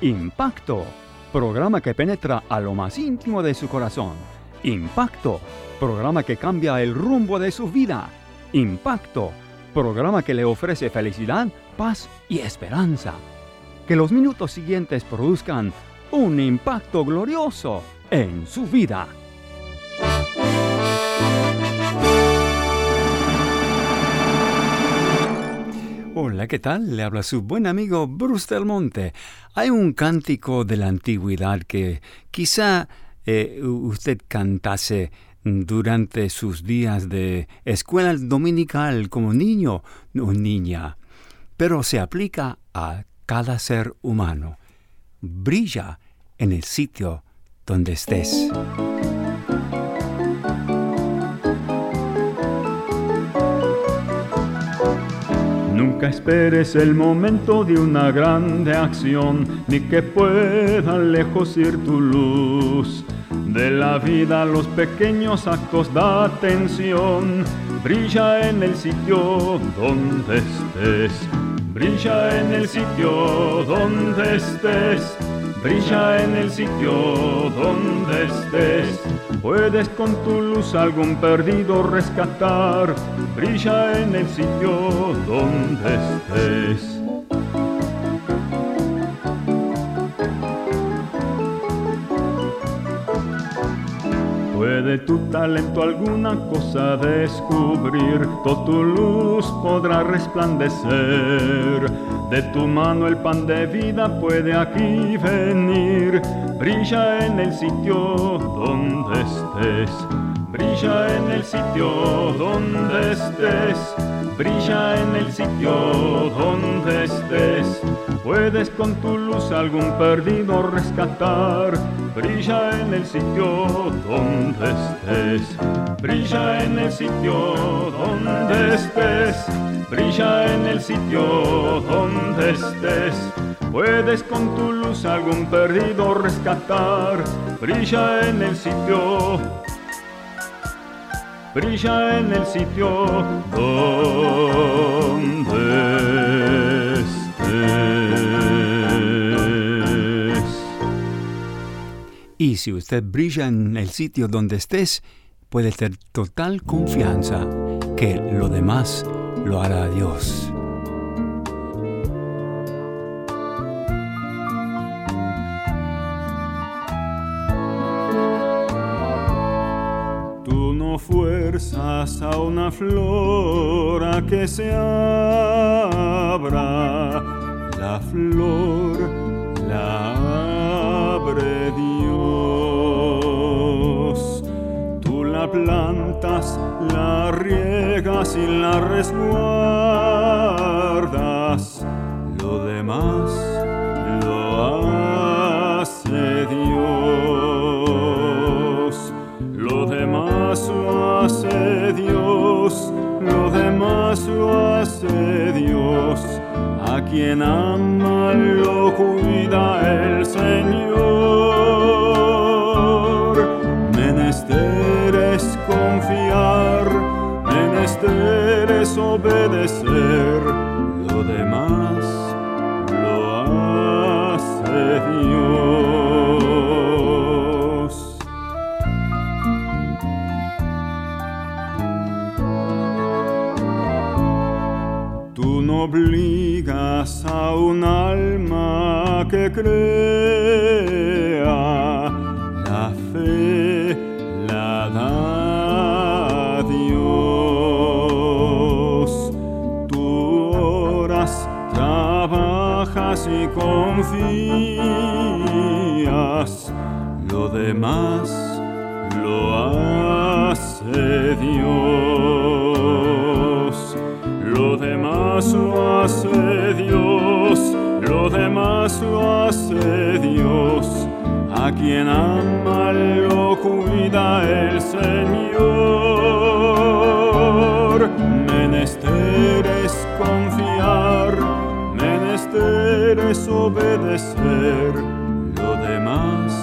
Impacto, programa que penetra a lo más íntimo de su corazón. Impacto, programa que cambia el rumbo de su vida. Impacto, programa que le ofrece felicidad, paz y esperanza. Que los minutos siguientes produzcan un impacto glorioso en su vida. Hola, ¿qué tal? Le habla su buen amigo Bruce Del Monte. Hay un cántico de la antigüedad que quizá usted cantase durante sus días de escuela dominical como niño o niña, pero se aplica a cada ser humano. Brilla en el sitio donde estés. Nunca esperes el momento de una grande acción, ni que pueda lejos ir tu luz. De la vida los pequeños actos da atención. Brilla en el sitio donde estés. Brilla en el sitio donde estés. Brilla en el sitio donde estés. Puedes con tu luz algún perdido rescatar. Brilla en el sitio donde estés. Puede tu talento alguna cosa descubrir, toda tu luz podrá resplandecer. De tu mano el pan de vida puede aquí venir. Brilla en el sitio donde estés. Brilla en el sitio donde estés. Brilla en el sitio donde estés. Puedes con tu luz algún perdido rescatar. Brilla en el sitio donde estés. Brilla en el sitio donde estés. Brilla en el sitio donde estés. Puedes con tu luz algún perdido rescatar. Brilla en el sitio. Brilla en el sitio donde estés. Y si usted brilla en el sitio donde estés, puede tener total confianza que lo demás lo hará Dios. Fuerzas a una flor a que se abra, la flor la abre Dios. Tú la plantas, la riegas y la resguardas, lo demás lo hace Dios. Lo demás lo hace Dios, lo demás lo hace Dios. A quien ama lo cuida el Señor. Menester es confiar, menester es obedecer. Lo demás lo hace Dios. Obligas a un alma que crea, la fe la da Dios. Tú oras, trabajas y confías, lo demás lo hace Dios. Lo demás lo hace Dios, lo demás lo hace Dios. A quien ama lo cuida el Señor. Menester es confiar, menester es obedecer. Lo demás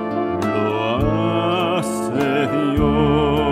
lo hace Dios.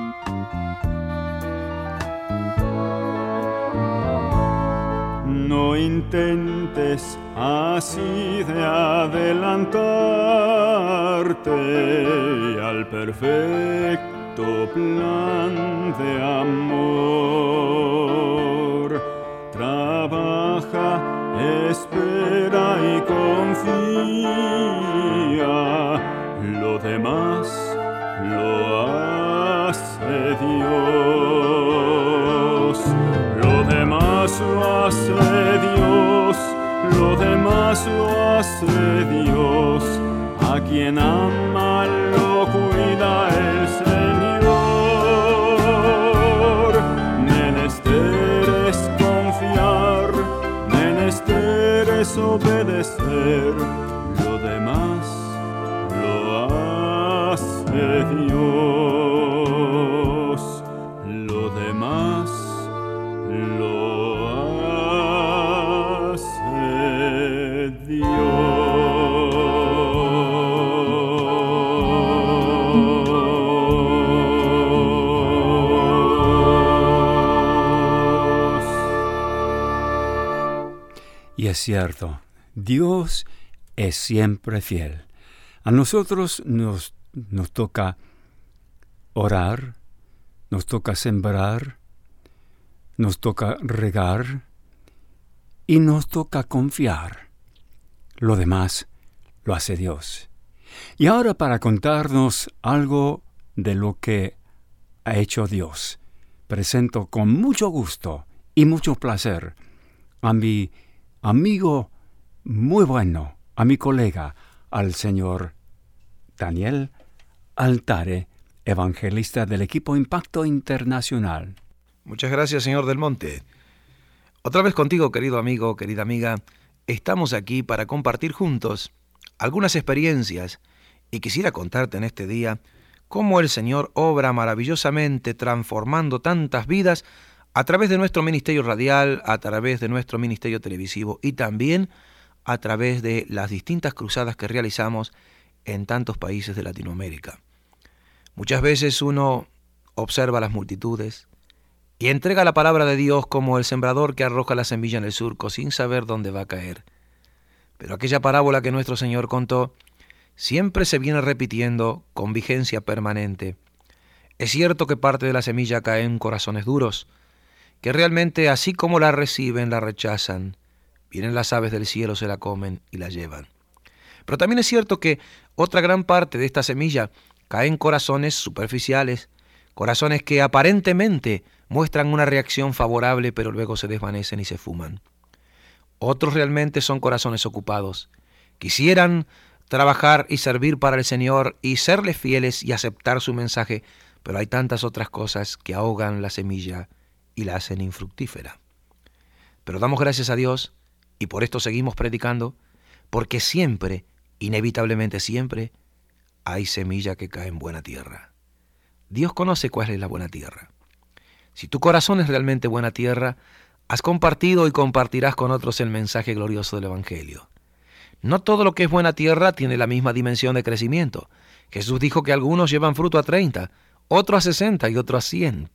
No intentes así de adelantarte al perfecto plan de amor. Trabaja, espera y confía, lo demás lo hace Dios. Lo demás lo hace Dios, lo demás lo hace Dios. A quien ama lo cuida el Señor. Menester es confiar, menester es obedecer. Lo demás lo hace Dios. Lo demás lo hace Dios. Y es cierto, Dios es siempre fiel. A nosotros nos toca orar, nos toca sembrar, nos toca regar y nos toca confiar. Lo demás lo hace Dios. Y ahora, para contarnos algo de lo que ha hecho Dios, presento con mucho gusto y mucho placer a mi amigo muy bueno, a mi colega, al señor Daniel Altare, evangelista del equipo Impacto Internacional. Muchas gracias, señor Del Monte. Otra vez contigo, querido amigo, querida amiga. Estamos aquí para compartir juntos algunas experiencias y quisiera contarte en este día cómo el Señor obra maravillosamente transformando tantas vidas a través de nuestro ministerio radial, a través de nuestro ministerio televisivo y también a través de las distintas cruzadas que realizamos en tantos países de Latinoamérica. Muchas veces uno observa las multitudes y entrega la palabra de Dios como el sembrador que arroja la semilla en el surco sin saber dónde va a caer. Pero aquella parábola que nuestro Señor contó siempre se viene repitiendo con vigencia permanente. Es cierto que parte de la semilla cae en corazones duros, que realmente así como la reciben, la rechazan. Vienen las aves del cielo, se la comen y la llevan. Pero también es cierto que otra gran parte de esta semilla cae en corazones superficiales, corazones que aparentemente muestran una reacción favorable, pero luego se desvanecen y se fuman. Otros realmente son corazones ocupados. Quisieran trabajar y servir para el Señor y serle fieles y aceptar su mensaje, pero hay tantas otras cosas que ahogan la semilla y la hacen infructífera. Pero damos gracias a Dios y por esto seguimos predicando, porque siempre, inevitablemente siempre, hay semilla que cae en buena tierra. Dios conoce cuál es la buena tierra. Si tu corazón es realmente buena tierra, has compartido y compartirás con otros el mensaje glorioso del Evangelio. No todo lo que es buena tierra tiene la misma dimensión de crecimiento. Jesús dijo que algunos llevan fruto a 30, otros a 60 y otros a 100.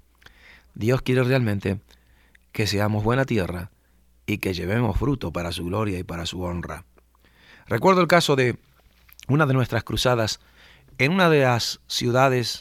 Dios quiere realmente que seamos buena tierra y que llevemos fruto para su gloria y para su honra. Recuerdo el caso de una de nuestras cruzadas en una de las ciudades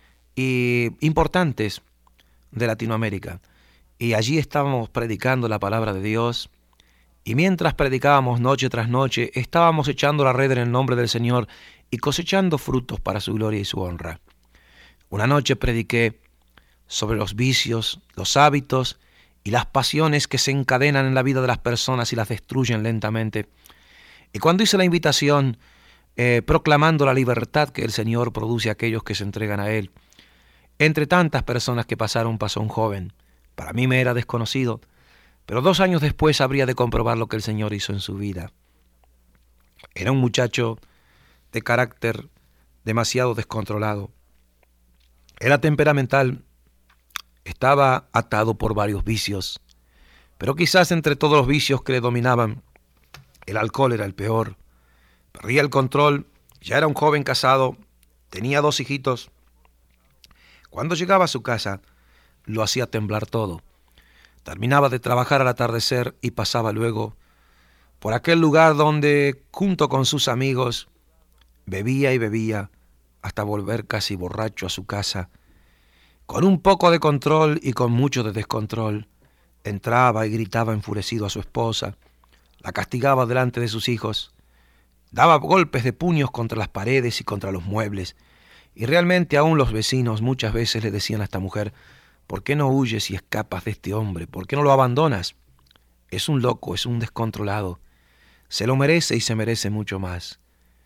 importantes de Latinoamérica. Y allí estábamos predicando la palabra de Dios. Y mientras predicábamos noche tras noche, estábamos echando la red en el nombre del Señor y cosechando frutos para su gloria y su honra. Una noche prediqué sobre los vicios, los hábitos y las pasiones que se encadenan en la vida de las personas y las destruyen lentamente. Y cuando hice la invitación, proclamando la libertad que el Señor produce a aquellos que se entregan a Él, entre tantas personas que pasaron, pasó un joven. Para mí me era desconocido, pero 2 años después habría de comprobar lo que el Señor hizo en su vida. Era un muchacho de carácter demasiado descontrolado. Era temperamental, estaba atado por varios vicios, pero quizás entre todos los vicios que le dominaban, el alcohol era el peor. Perdía el control, ya era un joven casado, tenía 2 hijitos. Cuando llegaba a su casa, lo hacía temblar todo. Terminaba de trabajar al atardecer y pasaba luego por aquel lugar donde, junto con sus amigos, bebía y bebía hasta volver casi borracho a su casa. Con un poco de control y con mucho de descontrol, entraba y gritaba enfurecido a su esposa, la castigaba delante de sus hijos, daba golpes de puños contra las paredes y contra los muebles, y realmente aún los vecinos muchas veces le decían a esta mujer: ¿por qué no huyes y escapas de este hombre? ¿Por qué no lo abandonas? Es un loco, es un descontrolado, se lo merece y se merece mucho más.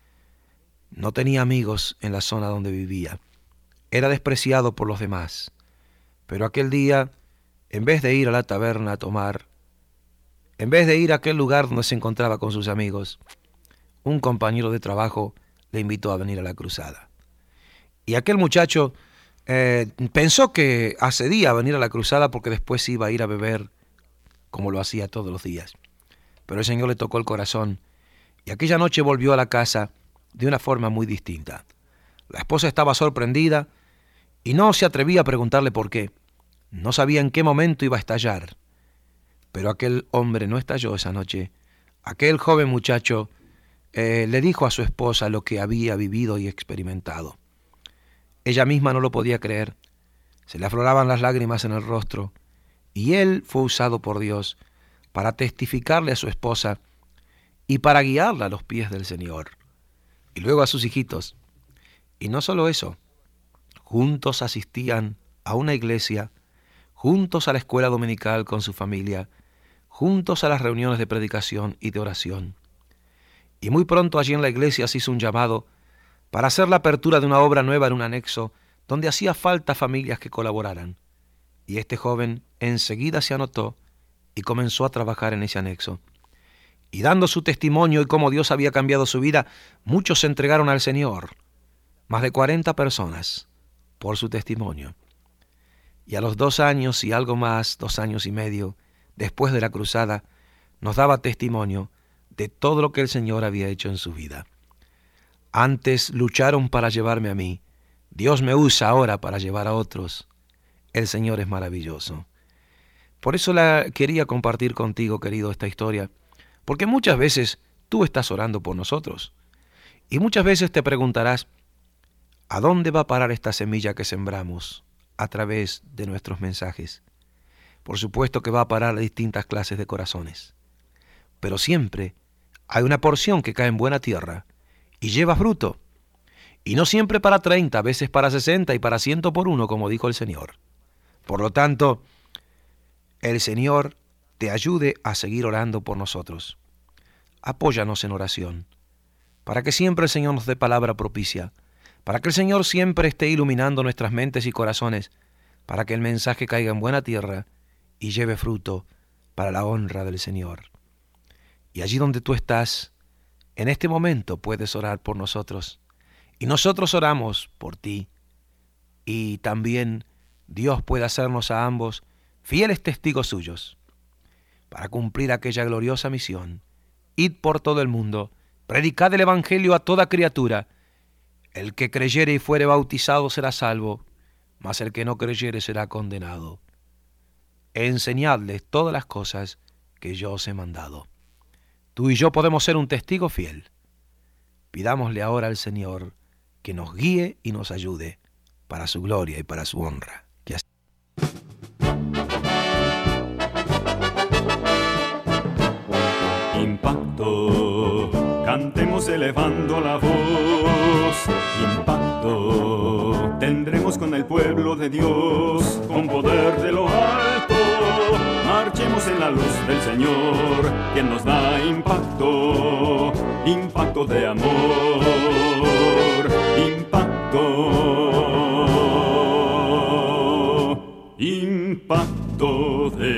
No tenía amigos en la zona donde vivía, era despreciado por los demás, pero aquel día, en vez de ir a la taberna a tomar, en vez de ir a aquel lugar donde se encontraba con sus amigos, un compañero de trabajo le invitó a venir a la cruzada. Y aquel muchacho pensó que accedía a venir a la cruzada porque después iba a ir a beber como lo hacía todos los días. Pero el Señor le tocó el corazón y aquella noche volvió a la casa de una forma muy distinta. La esposa estaba sorprendida y no se atrevía a preguntarle por qué. No sabía en qué momento iba a estallar. Pero aquel hombre no estalló esa noche. Aquel joven muchacho le dijo a su esposa lo que había vivido y experimentado. Ella misma no lo podía creer. Se le afloraban las lágrimas en el rostro y él fue usado por Dios para testificarle a su esposa y para guiarla a los pies del Señor. Y luego a sus hijitos. Y no solo eso, juntos asistían a una iglesia, juntos a la escuela dominical con su familia, juntos a las reuniones de predicación y de oración. Y muy pronto allí en la iglesia se hizo un llamado para hacer la apertura de una obra nueva en un anexo donde hacía falta familias que colaboraran. Y este joven enseguida se anotó y comenzó a trabajar en ese anexo. Y dando su testimonio y cómo Dios había cambiado su vida, muchos se entregaron al Señor. Más de 40 personas por su testimonio. Y a los 2 años y algo más, 2 años y medio, después de la cruzada, nos daba testimonio de todo lo que el Señor había hecho en su vida. Antes lucharon para llevarme a mí. Dios me usa ahora para llevar a otros. El Señor es maravilloso. Por eso la quería compartir contigo, querido, esta historia, porque muchas veces tú estás orando por nosotros. Y muchas veces te preguntarás, ¿a dónde va a parar esta semilla que sembramos a través de nuestros mensajes? Por supuesto que va a parar a distintas clases de corazones. Pero siempre hay una porción que cae en buena tierra y lleva fruto. Y no siempre para 30, a veces para 60 y para 100 por 1, como dijo el Señor. Por lo tanto, el Señor te ayude a seguir orando por nosotros. Apóyanos en oración, para que siempre el Señor nos dé palabra propicia, para que el Señor siempre esté iluminando nuestras mentes y corazones, para que el mensaje caiga en buena tierra y lleve fruto para la honra del Señor. Y allí donde tú estás, en este momento puedes orar por nosotros. Y nosotros oramos por ti. Y también Dios puede hacernos a ambos fieles testigos suyos para cumplir aquella gloriosa misión. Id por todo el mundo, predicad el Evangelio a toda criatura. El que creyere y fuere bautizado será salvo, mas el que no creyere será condenado. Enseñadles todas las cosas que yo os he mandado. Tú y yo podemos ser un testigo fiel. Pidámosle ahora al Señor que nos guíe y nos ayude para su gloria y para su honra. Que así. Impacto, cantemos elevando la voz. Impacto, tendremos con el pueblo de Dios, con poder de lo alto. Marchemos en la luz del Señor, quien nos da impacto, impacto de amor, impacto, impacto de